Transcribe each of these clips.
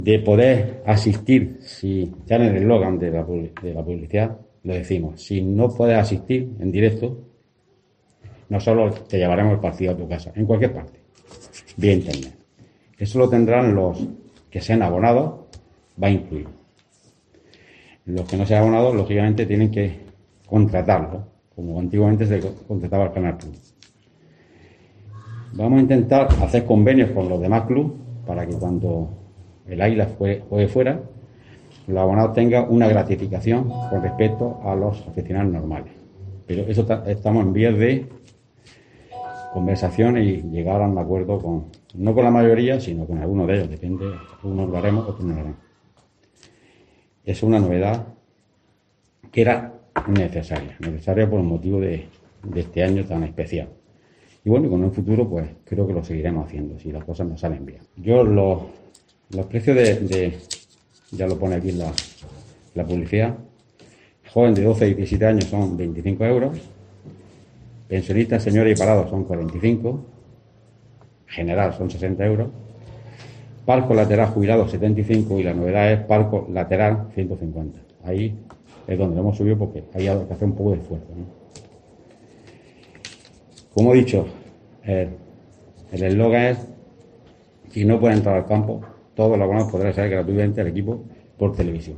de poder asistir, si ya en el eslogan de la publicidad lo decimos, si no puedes asistir en directo, nosotros te llevaremos el partido a tu casa, en cualquier parte, vía internet. Eso lo tendrán los que sean abonados, va incluido. Los que no sean abonados, lógicamente, tienen que contratarlo, como antiguamente se contrataba el Canal Plus. Vamos a intentar hacer convenios con los demás clubes para que cuando el Águila juegue fuera, los abonados tengan una gratificación con respecto a los aficionados normales. Pero eso estamos en vías de conversación y llegar a un acuerdo no con la mayoría, sino con algunos de ellos. Depende, unos lo haremos, otros no lo haremos. Es una novedad que era necesaria por el motivo de este año tan especial. Y bueno, con un futuro, pues creo que lo seguiremos haciendo, si las cosas nos salen bien. Yo los precios ya lo pone aquí la publicidad. Joven de 12 y 17 años son 25 euros. Pensionistas, señores y parados son 45. General son 60 euros. Palco lateral jubilado 75 y la novedad es palco lateral 150. Ahí es donde lo hemos subido porque ahí hay que hacer un poco de esfuerzo, ¿no? Como he dicho, el eslogan es: si no pueden entrar al campo, todos los abonados podrán salir gratuitamente al equipo por televisión.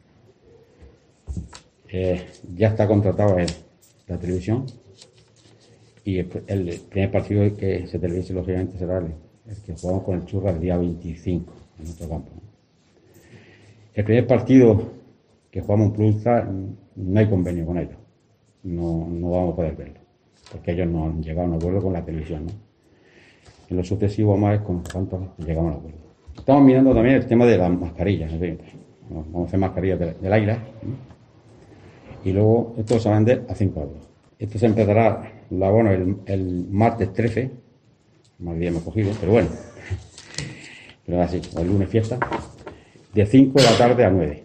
Ya está contratado la televisión y el primer partido que se televise, lógicamente, será el que jugamos con el Churra el día 25 en nuestro campo, ¿no? El primer partido que jugamos en Plus no hay convenio con ellos, no vamos a poder verlo porque ellos no han llegado a un acuerdo con la televisión, ¿no? En lo sucesivo vamos a ver con cuántos llegamos a un acuerdo. Estamos mirando también el tema de las mascarillas, en fin, vamos a hacer mascarillas del Águila, ¿no? Y luego esto se va a vender a 5 euros. Esto se empezará el abono el martes 13, mal día me he cogido, pero bueno, pero así, el lunes fiesta, de 5 de la tarde a 9.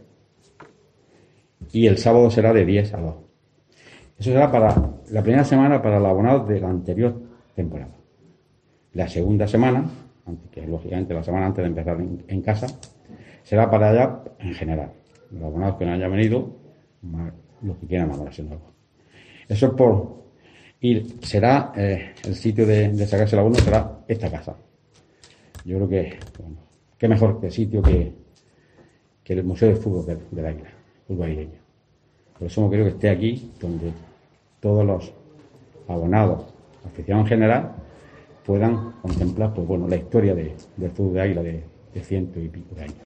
Y el sábado será de 10 a 2. Eso será para la primera semana para los abonados de la anterior temporada. La segunda semana, que lógicamente la semana antes de empezar en casa, será para allá en general. Los abonados que no hayan venido, más los que quieran abonarse nuevos. Eso es por ir. Será el sitio de sacarse el abono será esta casa. Yo creo que, bueno, qué mejor que sitio que el Museo de Fútbol del Águila, fútbol aguileño. Por eso hemos querido que esté aquí, donde todos los abonados, aficionados en general, puedan contemplar, pues bueno, la historia del fútbol de Águila de ciento y pico de años.